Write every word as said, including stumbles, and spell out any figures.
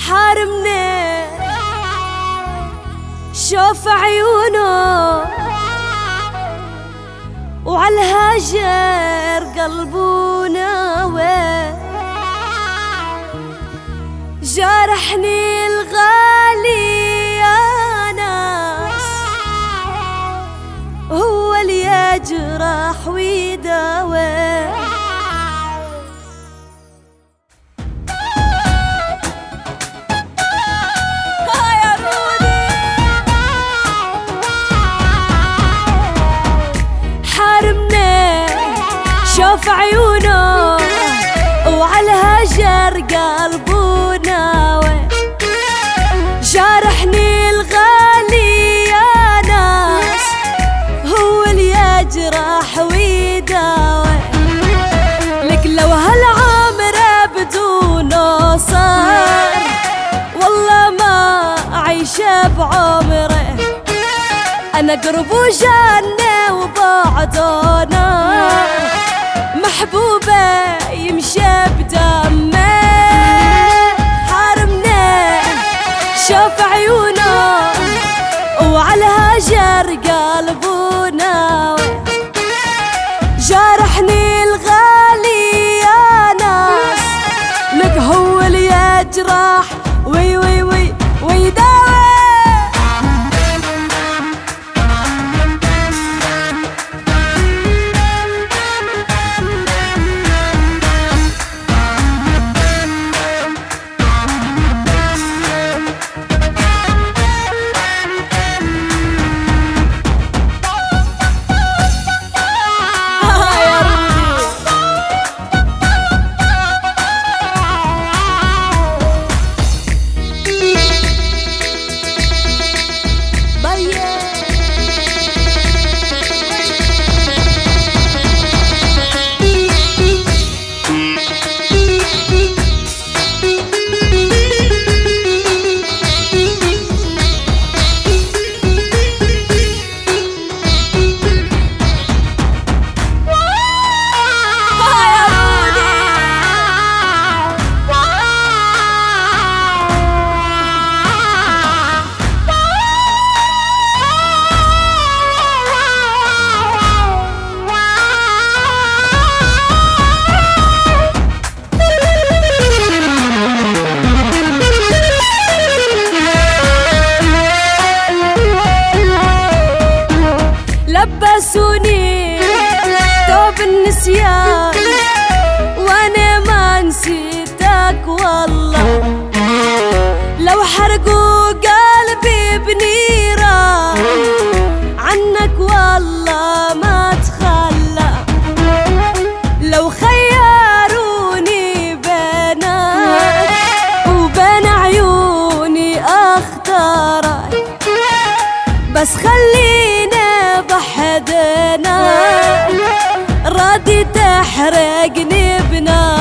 حارمني شوف عيونه وعالهاجر قلبه ناوي، جارحني الغالي يا ناس، هو اللي يجرح ويداوي. شوف عيونه وعالهجر قلبه ناوي، جارحني الغالي يا ناس، هو اللي يجرح ويداوي. لك لو هالعمر بدونه صار والله ما أعيش بعمره، أنا قربه جنة وبعده نار، محبوبة يمشي بدمه. حارمني شوف عيونه وعالهجر قلبه ناوي، جارحني الغالي يا ناس، لك هو اللي يجرح وي وي وي ويداوي. لبسوني ثوب النسيان وانا ما نسيتك والله، لو حرقوا قلبي بنيران عنك والله ما اتخلى، لو خيروني بينك وبين عيوني اختارك، بس خلينا بحدنا راضي تحرقني بنار.